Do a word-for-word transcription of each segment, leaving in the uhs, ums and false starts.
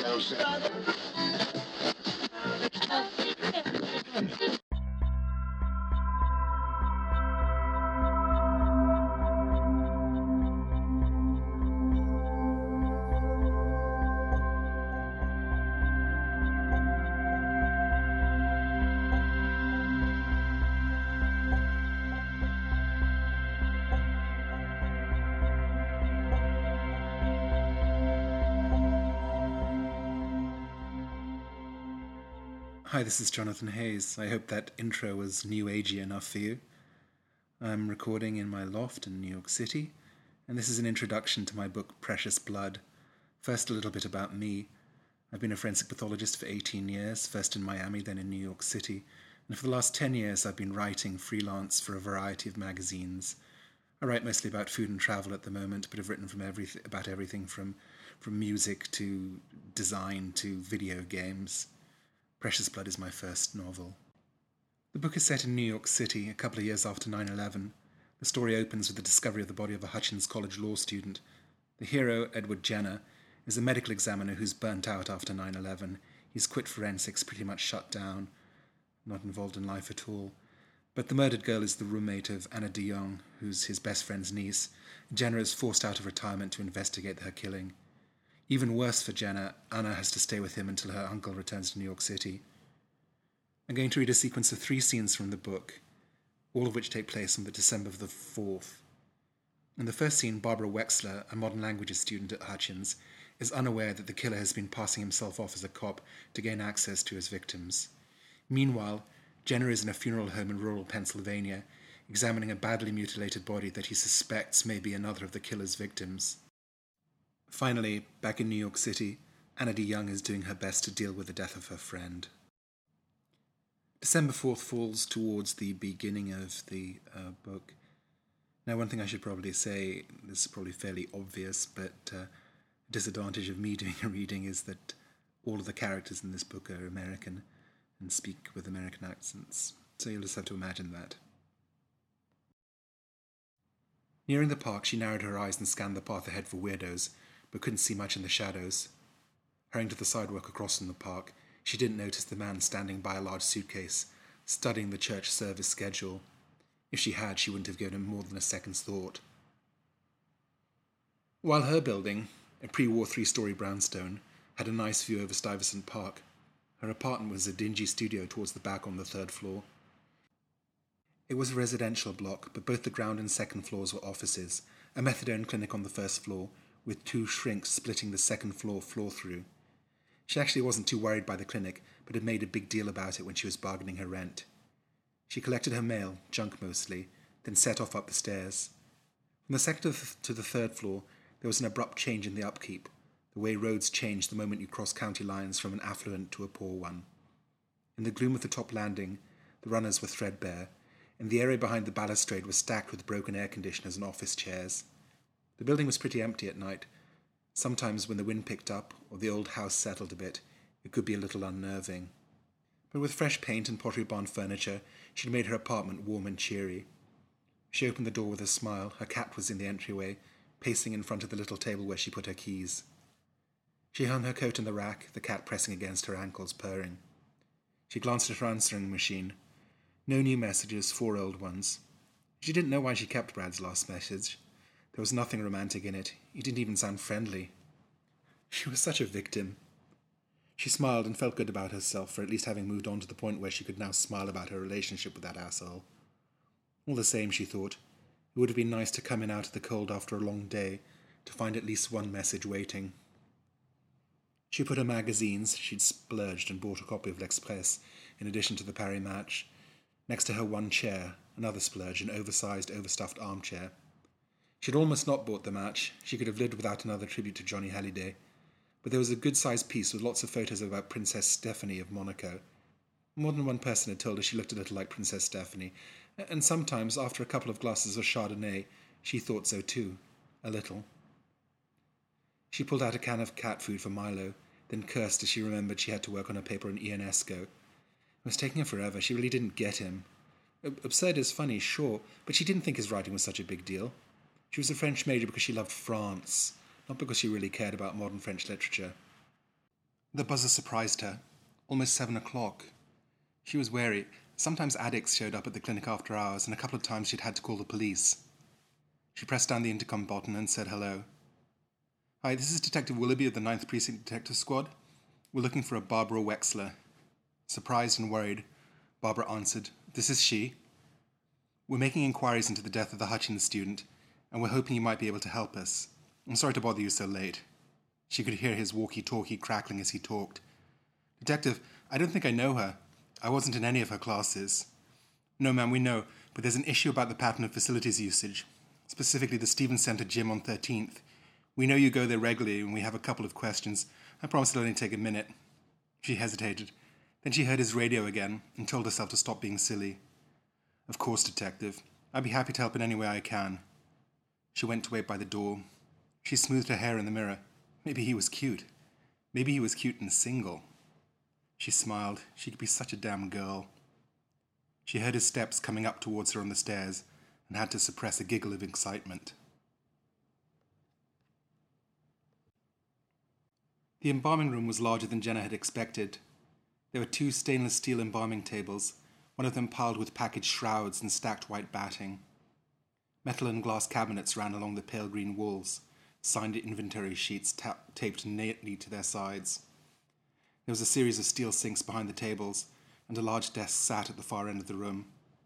Hi, this is Jonathan Hayes. I hope that intro was new agey enough for you. I'm recording in my loft in New York City, and this is an introduction to my book Precious Blood. First, a little bit about me. I've been a forensic pathologist for eighteen years, first in Miami, then in New York City, and for the last ten years I've been writing freelance for a variety of magazines. I write mostly about food and travel at the moment, but I've written from everything, about everything from, from music to design to video games. Precious Blood is my first novel. The book is set in New York City, a couple of years after nine eleven. The story opens with the discovery of the body of a Hutchins College law student. The hero, Edward Jenner, is a medical examiner who's burnt out after nine eleven. He's quit forensics, pretty much shut down, not involved in life at all. But the murdered girl is the roommate of Anna de Jong, who's his best friend's niece. Jenner is forced out of retirement to investigate her killing. Even worse for Jenner, Anna has to stay with him until her uncle returns to New York City. I'm going to read a sequence of three scenes from the book, all of which take place on the December the fourth. In the first scene, Barbara Wexler, a modern languages student at Hutchins, is unaware that the killer has been passing himself off as a cop to gain access to his victims. Meanwhile, Jenner is in a funeral home in rural Pennsylvania, examining a badly mutilated body that he suspects may be another of the killer's victims. Finally, back in New York City, Anna de Jong is doing her best to deal with the death of her friend. December fourth falls towards the beginning of the uh, book. Now, one thing I should probably say, this is probably fairly obvious, but uh, a disadvantage of me doing a reading is that all of the characters in this book are American and speak with American accents, so you'll just have to imagine that. Nearing the park, she narrowed her eyes and scanned the path ahead for weirdos, but couldn't see much in the shadows. Hurrying to the sidewalk across from the park, she didn't notice the man standing by a large suitcase, studying the church service schedule. If she had, she wouldn't have given him more than a second's thought. While her building, a pre-war three-story brownstone, had a nice view over Stuyvesant Park, her apartment was a dingy studio towards the back on the third floor. It was a residential block, but both the ground and second floors were offices, a methadone clinic on the first floor, with two shrinks splitting the second floor floor through. She actually wasn't too worried by the clinic, but had made a big deal about it when she was bargaining her rent. She collected her mail, junk mostly, then set off up the stairs. From the second to the third floor, there was an abrupt change in the upkeep, the way roads change the moment you cross county lines from an affluent to a poor one. In the gloom of the top landing, the runners were threadbare, and the area behind the balustrade was stacked with broken air conditioners and office chairs. The building was pretty empty at night. Sometimes when the wind picked up, or the old house settled a bit, it could be a little unnerving. But with fresh paint and Pottery Barn furniture, she'd made her apartment warm and cheery. She opened the door with a smile. Her cat was in the entryway, pacing in front of the little table where she put her keys. She hung her coat in the rack, the cat pressing against her ankles, purring. She glanced at her answering machine. No new messages, four old ones. She didn't know why she kept Brad's last message. There was nothing romantic in it. He didn't even sound friendly. She was such a victim. She smiled and felt good about herself for at least having moved on to the point where she could now smile about her relationship with that asshole. All the same, she thought, it would have been nice to come in out of the cold after a long day, to find at least one message waiting. She put her magazines, she'd splurged and bought a copy of L'Express, in addition to the Paris Match, next to her one chair, another splurge, an oversized, overstuffed armchair. She'd almost not bought the Match. She could have lived without another tribute to Johnny Hallyday. But there was a good-sized piece with lots of photos about Princess Stephanie of Monaco. More than one person had told her she looked a little like Princess Stephanie, and sometimes, after a couple of glasses of Chardonnay, she thought so too. A little. She pulled out a can of cat food for Milo, then cursed as she remembered she had to work on her paper on Ionesco. It was taking her forever. She really didn't get him. Absurd is funny, sure, but she didn't think his writing was such a big deal. She was a French major because she loved France, not because she really cared about modern French literature. The buzzer surprised her. Almost seven o'clock. She was wary. Sometimes addicts showed up at the clinic after hours, and a couple of times she'd had to call the police. She pressed down the intercom button and said hello. "Hi, this is Detective Willoughby of the ninth Precinct Detective Squad. We're looking for a Barbara Wexler." Surprised and worried, Barbara answered, "This is she. We're making inquiries into the death of the Hutchins student, and we're hoping you might be able to help us. I'm sorry to bother you so late." She could hear his walkie-talkie crackling as he talked. "Detective, I don't think I know her. I wasn't in any of her classes." "No, ma'am, we know, but there's an issue about the pattern of facilities usage, specifically the Stevens Center gym on thirteenth. We know you go there regularly, and we have a couple of questions. I promise it'll only take a minute." She hesitated. Then she heard his radio again and told herself to stop being silly. "Of course, Detective. I'd be happy to help in any way I can." She went to wait by the door. She smoothed her hair in the mirror. Maybe he was cute. Maybe he was cute and single. She smiled. She could be such a damn girl. She heard his steps coming up towards her on the stairs and had to suppress a giggle of excitement. The embalming room was larger than Jenna had expected. There were two stainless steel embalming tables, one of them piled with packaged shrouds and stacked white batting. Metal and glass cabinets ran along the pale green walls, signed inventory sheets ta- taped neatly to their sides. There was a series of steel sinks behind the tables, and a large desk sat at the far end of the room.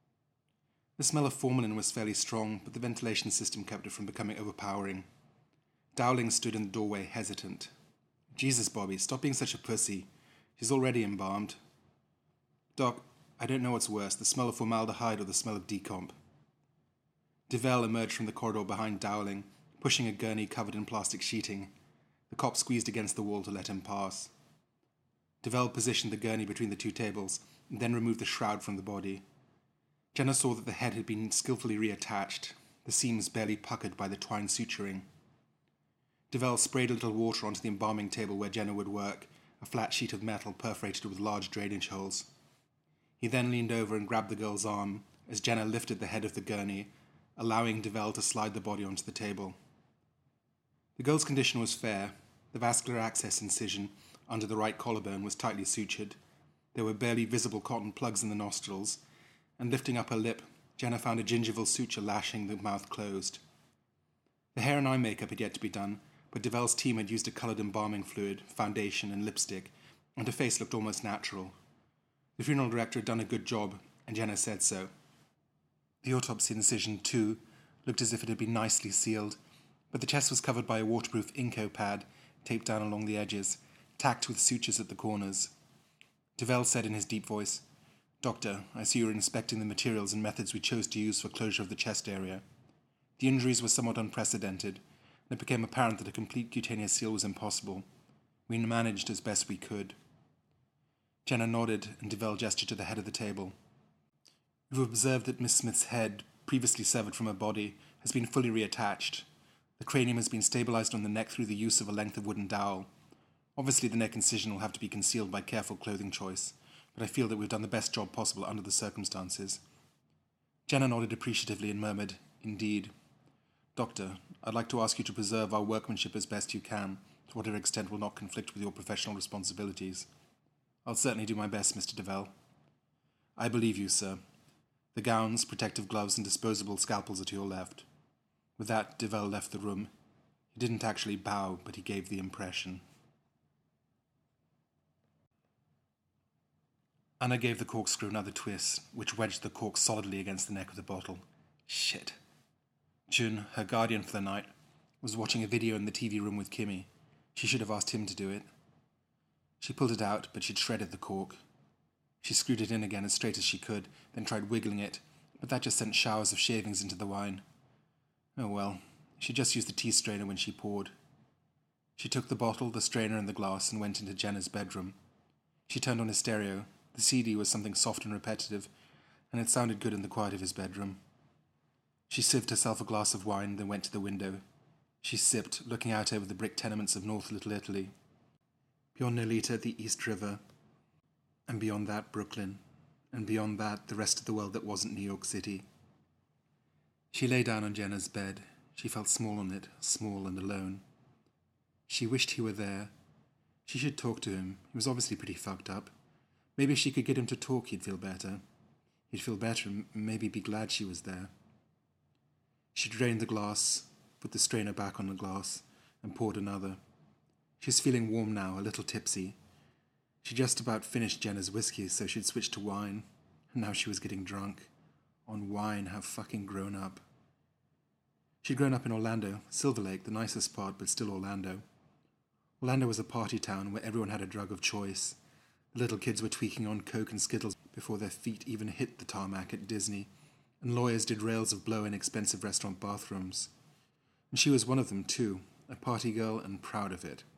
The smell of formalin was fairly strong, but the ventilation system kept it from becoming overpowering. Dowling stood in the doorway, hesitant. "Jesus, Bobby, stop being such a pussy. She's already embalmed." "Doc, I don't know what's worse, the smell of formaldehyde or the smell of decomp." DeVell emerged from the corridor behind Dowling, pushing a gurney covered in plastic sheeting. The cop squeezed against the wall to let him pass. DeVell positioned the gurney between the two tables, and then removed the shroud from the body. Jenna saw that the head had been skillfully reattached, the seams barely puckered by the twine suturing. DeVell sprayed a little water onto the embalming table where Jenna would work, a flat sheet of metal perforated with large drainage holes. He then leaned over and grabbed the girl's arm as Jenna lifted the head of the gurney, allowing DeVell to slide the body onto the table. The girl's condition was fair. The vascular access incision under the right collarbone was tightly sutured. There were barely visible cotton plugs in the nostrils, and lifting up her lip, Jenna found a gingival suture lashing the mouth closed. The hair and eye makeup had yet to be done, but DeVell's team had used a coloured embalming fluid, foundation, and lipstick, and her face looked almost natural. The funeral director had done a good job, and Jenna said so. The autopsy incision, too, looked as if it had been nicely sealed, but the chest was covered by a waterproof Inco pad taped down along the edges, tacked with sutures at the corners. DeVell said in his deep voice, "Doctor, I see you are inspecting the materials and methods we chose to use for closure of the chest area. The injuries were somewhat unprecedented, and it became apparent that a complete cutaneous seal was impossible. We managed as best we could." Jenna nodded, and DeVell gestured to the head of the table. "We've observed that Miss Smith's head, previously severed from her body, has been fully reattached. The cranium has been stabilized on the neck through the use of a length of wooden dowel. Obviously, the neck incision will have to be concealed by careful clothing choice, but I feel that we've done the best job possible under the circumstances." Jenna nodded appreciatively and murmured, "Indeed. Doctor, I'd like to ask you to preserve our workmanship as best you can, to whatever extent will not conflict with your professional responsibilities." "I'll certainly do my best, Mister DeVell." "I believe you, sir. The gowns, protective gloves, and disposable scalpels are to your left." With that, DeVell left the room. He didn't actually bow, but he gave the impression. Anna gave the corkscrew another twist, which wedged the cork solidly against the neck of the bottle. Shit. Jun, her guardian for the night, was watching a video in the T V room with Kimmy. She should have asked him to do it. She pulled it out, but she'd shredded the cork. She screwed it in again as straight as she could, then tried wiggling it, but that just sent showers of shavings into the wine. Oh well, she just used the tea strainer when she poured. She took the bottle, the strainer, and the glass and went into Jenna's bedroom. She turned on his stereo. The C D was something soft and repetitive, and it sounded good in the quiet of his bedroom. She sieved herself a glass of wine, then went to the window. She sipped, looking out over the brick tenements of North Little Italy. Beyond Nolita, the East River, and beyond that, Brooklyn, and beyond that, the rest of the world that wasn't New York City. She lay down on Jenna's bed. She felt small on it, small and alone. She wished he were there. She should talk to him. He was obviously pretty fucked up. Maybe if she could get him to talk, he'd feel better. He'd feel better and maybe be glad she was there. She drained the glass, put the strainer back on the glass, and poured another. She was feeling warm now, a little tipsy. She just about finished Jenna's whiskey, so she'd switched to wine. And now she was getting drunk. On wine, how fucking grown up. She'd grown up in Orlando, Silver Lake, the nicest part, but still Orlando. Orlando was a party town where everyone had a drug of choice. The little kids were tweaking on coke and Skittles before their feet even hit the tarmac at Disney, and lawyers did rails of blow in expensive restaurant bathrooms. And she was one of them too, a party girl and proud of it.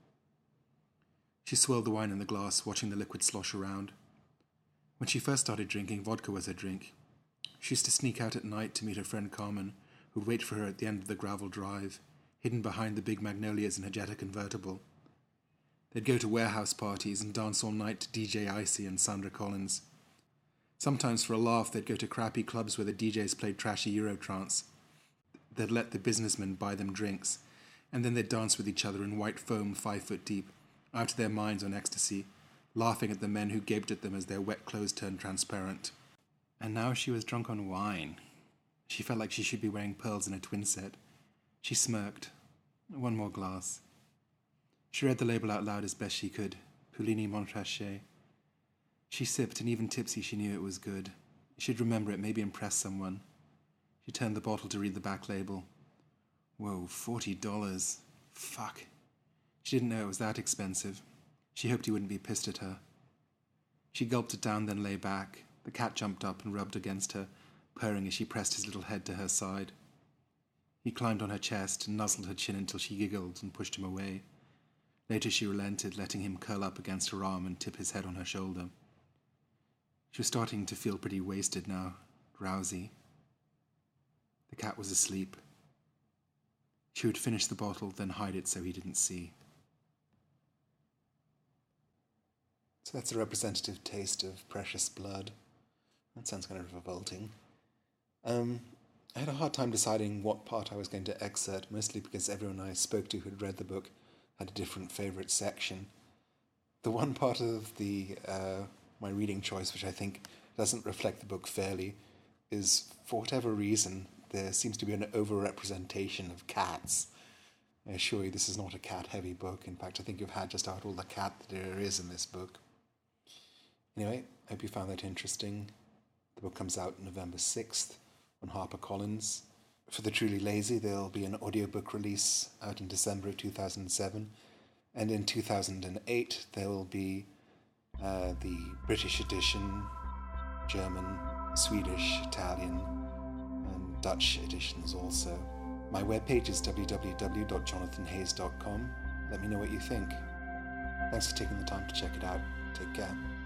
She swirled the wine in the glass, watching the liquid slosh around. When she first started drinking, vodka was her drink. She used to sneak out at night to meet her friend Carmen, who'd wait for her at the end of the gravel drive, hidden behind the big magnolias in her Jetta convertible. They'd go to warehouse parties and dance all night to D J Icy and Sandra Collins. Sometimes for a laugh, they'd go to crappy clubs where the D Js played trashy Eurotrance. They'd let the businessmen buy them drinks, and then they'd dance with each other in white foam five foot deep, out of their minds on ecstasy, laughing at the men who gaped at them as their wet clothes turned transparent. And now she was drunk on wine. She felt like she should be wearing pearls in a twin set. She smirked. One more glass. She read the label out loud as best she could. Puligny Montrachet. She sipped, and even tipsy she knew it was good. She'd remember it, maybe impress someone. She turned the bottle to read the back label. Whoa, forty dollars. Fuck. She didn't know it was that expensive. She hoped he wouldn't be pissed at her. She gulped it down, then lay back. The cat jumped up and rubbed against her, purring as she pressed his little head to her side. He climbed on her chest and nuzzled her chin until she giggled and pushed him away. Later she relented, letting him curl up against her arm and tip his head on her shoulder. She was starting to feel pretty wasted now, drowsy. The cat was asleep. She would finish the bottle, then hide it so he didn't see. So that's a representative taste of precious blood. That sounds kind of revolting. Um, I had a hard time deciding what part I was going to excerpt, mostly because everyone I spoke to who had read the book had a different favourite section. The one part of the uh, my reading choice, which I think doesn't reflect the book fairly, is, for whatever reason, there seems to be an over-representation of cats. I assure you this is not a cat-heavy book. In fact, I think you've had just about all the cat that there is in this book. Anyway, I hope you found that interesting. The book comes out November sixth on HarperCollins. For the truly lazy, there'll be an audiobook release out in December of two thousand seven. And in two thousand eight, there will be uh, the British edition, German, Swedish, Italian, and Dutch editions also. My webpage is w w w dot jonathan hayes dot com. Let me know what you think. Thanks for taking the time to check it out. Take care.